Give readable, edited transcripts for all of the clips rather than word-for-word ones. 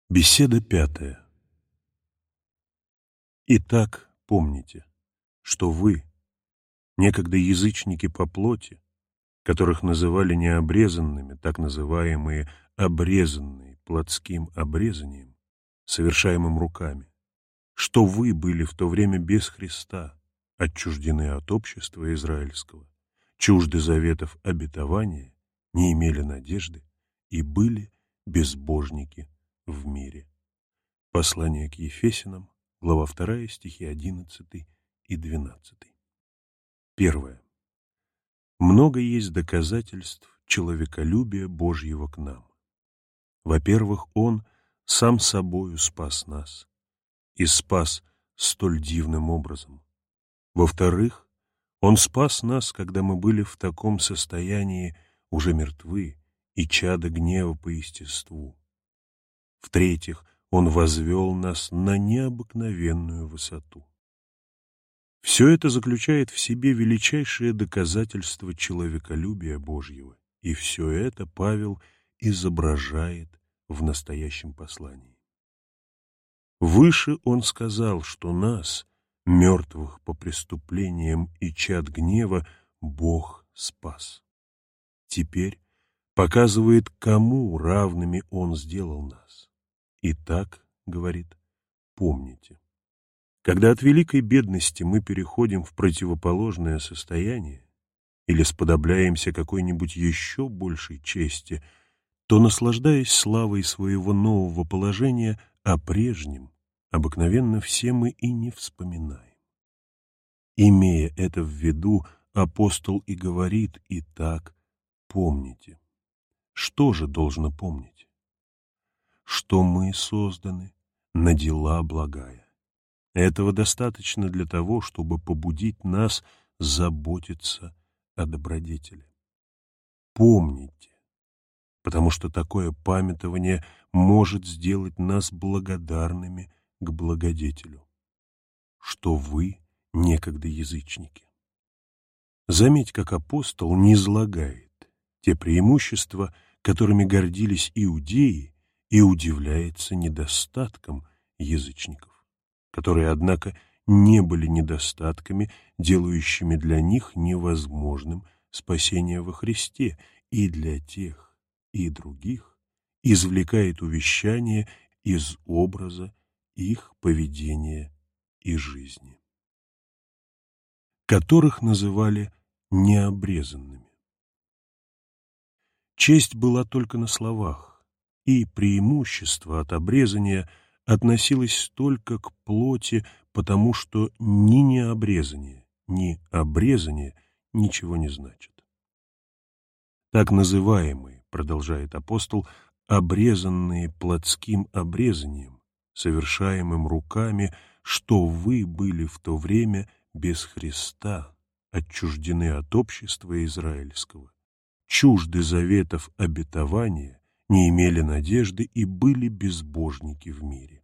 Беседа 5. Итак, помните, что вы, некогда язычники по плоти, которых называли необрезанными, так называемые обрезанные плотским обрезанием, совершаемым руками, что вы были в то время без Христа, отчуждены от общества израильского, чужды заветов обетования, не имели надежды и были безбожники в мире. Послание к Ефесянам, глава 2, стихи 11 и 12. Первое. Много есть доказательств человеколюбия Божьего к нам. Во-первых, Он сам собою спас нас, и спас столь дивным образом. Во-вторых, Он спас нас, когда мы были в таком состоянии уже мертвы и чада гнева по естеству. В-третьих, Он возвел нас на необыкновенную высоту. Все это заключает в себе величайшее доказательство человеколюбия Божьего, и все это Павел изображает в настоящем послании. Выше он сказал, что нас, мертвых по преступлениям и чад гнева, Бог спас. Теперь показывает, кому равными Он сделал нас. Итак, говорит, помните. Когда от великой бедности мы переходим в противоположное состояние или сподобляемся какой-нибудь еще большей чести, то, наслаждаясь славой своего нового положения, о прежнем обыкновенно все мы и не вспоминаем. Имея это в виду, апостол и говорит: «Итак, помните». Что же должно помнить? Что мы созданы на дела благая. Этого достаточно для того, чтобы побудить нас заботиться о добродетели. Помните, потому что такое памятование может сделать нас благодарными к благодетелю, что вы некогда язычники. Заметь, как апостол низлагает те преимущества, которыми гордились иудеи, и удивляется недостаткам язычников, которые, однако, не были недостатками, делающими для них невозможным спасение во Христе, и для тех, и других извлекает увещание из образа их поведения и жизни, которых называли необрезанными. Честь была только на словах, и преимущество от обрезания относилось только к плоти, потому что ни необрезание, ни обрезание ничего не значат. Так называемые, продолжает апостол, обрезанные плотским обрезанием, совершаемым руками, что вы были в то время без Христа, отчуждены от общества израильского, чужды заветов обетования, не имели надежды и были безбожники в мире.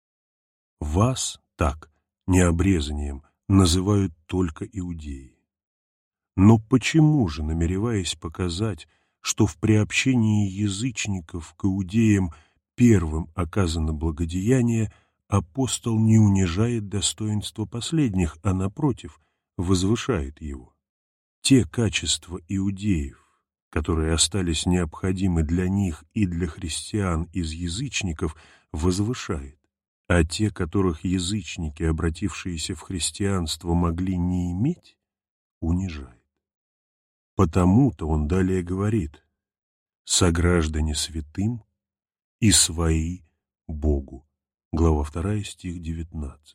Вас так, необрезанием, называют только иудеи. Но почему же, намереваясь показать, что в приобщении язычников к иудеям первым оказано благодеяние, апостол не унижает достоинство последних, а, напротив, возвышает его? Те качества иудеев, которые остались необходимы для них и для христиан из язычников, возвышает, а те, которых язычники, обратившиеся в христианство, могли не иметь, унижает. Потому-то он далее говорит: «Сограждане святым и свои Богу». Глава 2, стих 19.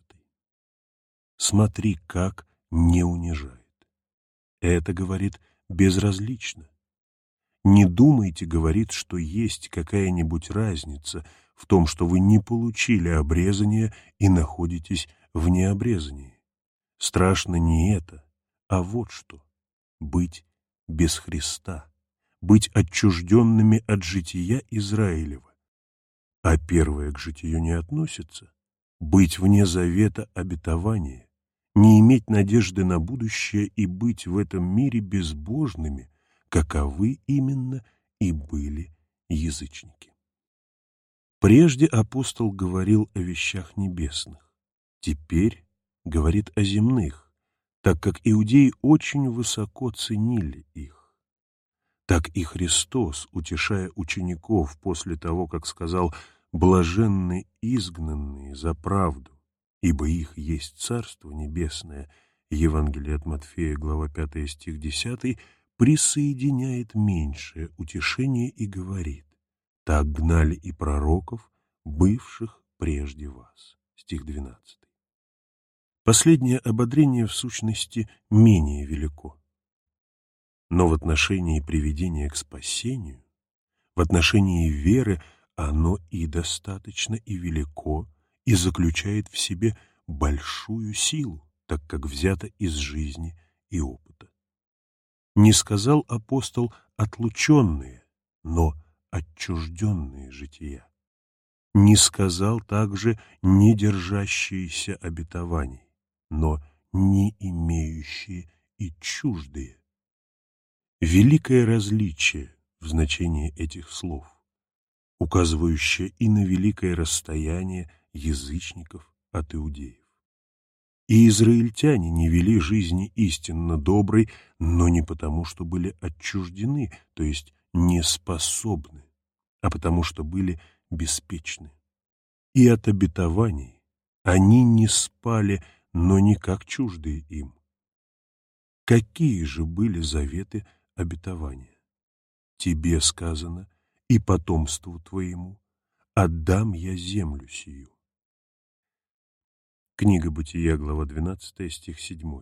Смотри, как не унижает. Это, говорит, безразлично. Не думайте, говорит, что есть какая-нибудь разница в том, что вы не получили обрезание и находитесь в необрезании. Страшно не это, а вот что: быть без Христа, быть отчужденными от жития Израилева. А первое к житию не относится: быть вне завета обетования, не иметь надежды на будущее и быть в этом мире безбожными, каковы именно и были язычники. Прежде апостол говорил о вещах небесных, теперь говорит о земных, так как иудеи очень высоко ценили их. Так и Христос, утешая учеников после того, как сказал «блаженны изгнанные за правду, ибо их есть Царство Небесное», Евангелие от Матфея, глава 5, стих 10, присоединяет меньшее утешение и говорит: «Так гнали и пророков, бывших прежде вас». Стих 12. Последнее ободрение в сущности менее велико. Но в отношении приведения к спасению, в отношении веры, оно и достаточно, и велико, и заключает в себе большую силу, так как взято из жизни и опыта. Не сказал апостол «отлученные», но «отчужденные жития». Не сказал также «не держащиеся обетований», но «не имеющие и чуждые». Великое различие в значении этих слов, указывающее и на великое расстояние язычников от иудеев. И израильтяне не вели жизни истинно доброй, но не потому, что были отчуждены, то есть не способны, а потому, что были беспечны. И от обетований они не спали, но не как чуждые им. Какие же были заветы обетования? Тебе сказано, и потомству твоему отдам я землю сию. Книга Бытия, глава 12, стих 7.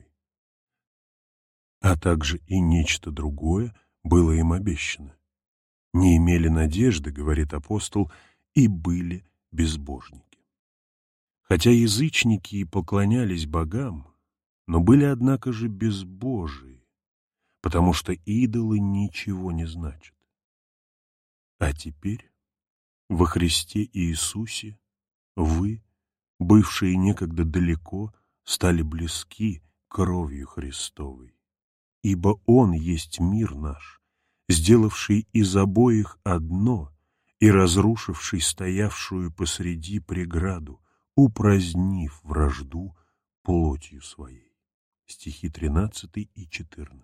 А также и нечто другое было им обещано. Не имели надежды, говорит апостол, и были безбожники. Хотя язычники и поклонялись богам, но были, однако же, безбожии, потому что идолы ничего не значат. А теперь во Христе Иисусе вы, бывшие некогда далеко, стали близки кровью Христовой. Ибо Он есть мир наш, сделавший из обоих одно и разрушивший стоявшую посреди преграду, упразднив вражду плотью своей. Стихи 13 и 14.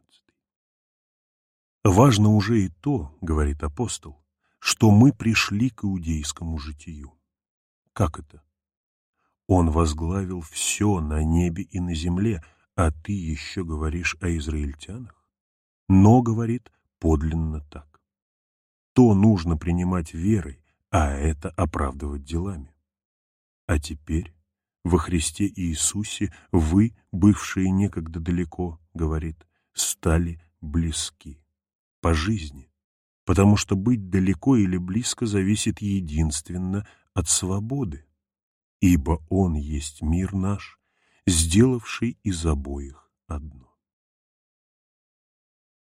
Важно уже и то, говорит апостол, что мы пришли к иудейскому житию. Как это? Он возглавил все на небе и на земле, а ты еще говоришь о израильтянах? Но, говорит, подлинно так. То нужно принимать верой, а это оправдывать делами. А теперь во Христе Иисусе вы, бывшие некогда далеко, говорит, стали близки по жизни, потому что быть далеко или близко зависит единственно от свободы. Ибо Он есть мир наш, сделавший из обоих одно.